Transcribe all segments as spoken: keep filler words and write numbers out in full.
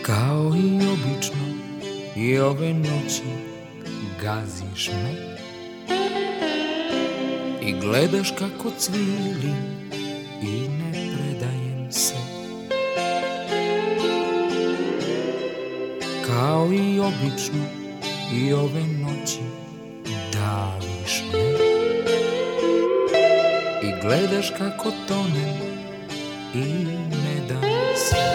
Kao i obično i ove noći gaziš me i gledaš kako cvilim i ne predajem se. Kao i obično i ove noći daviš me i gledaš kako tonem i ne dam se.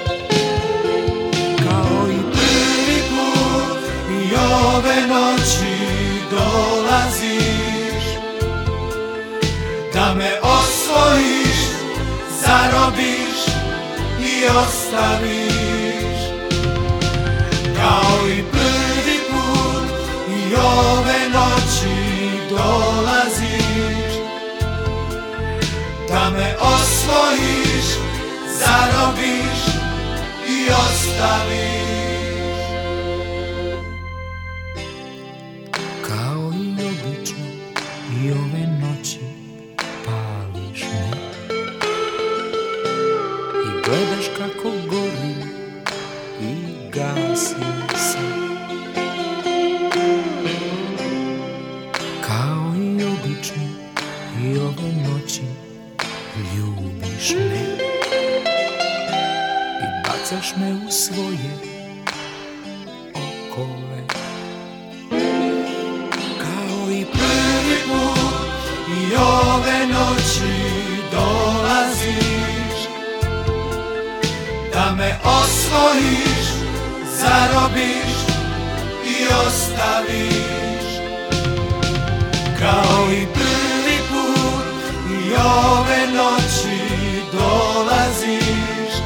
I ove noći dolaziš da me osvojiš, zarobiš i ostaviš. Kao i prvi put i ove noći dolaziš da me osvojiš, zarobiš i ostaviš. Kao i obično i ove noći pališ me i gledaš kako gorim i gasim se. Kao i obično i ove noći ljubiš me i bacaš me u svoje okove. I prvi put i ove noći dolaziš da me osvojiš, zarobiš i ostaviš. Kao i prvi put i ove noći dolaziš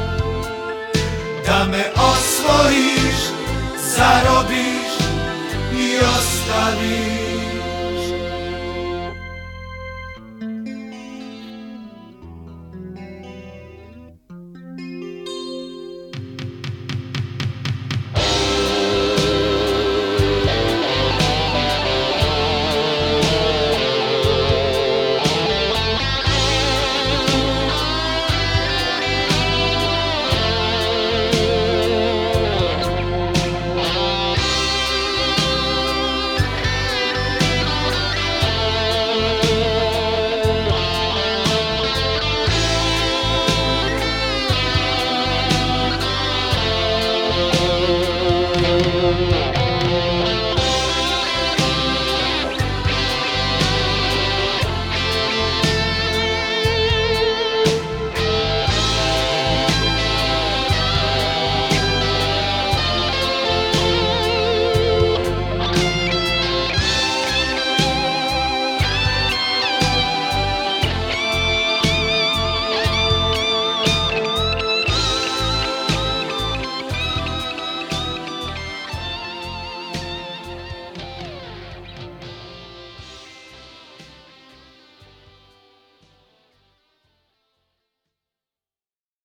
da me osvojiš, zarobiš i ostaviš.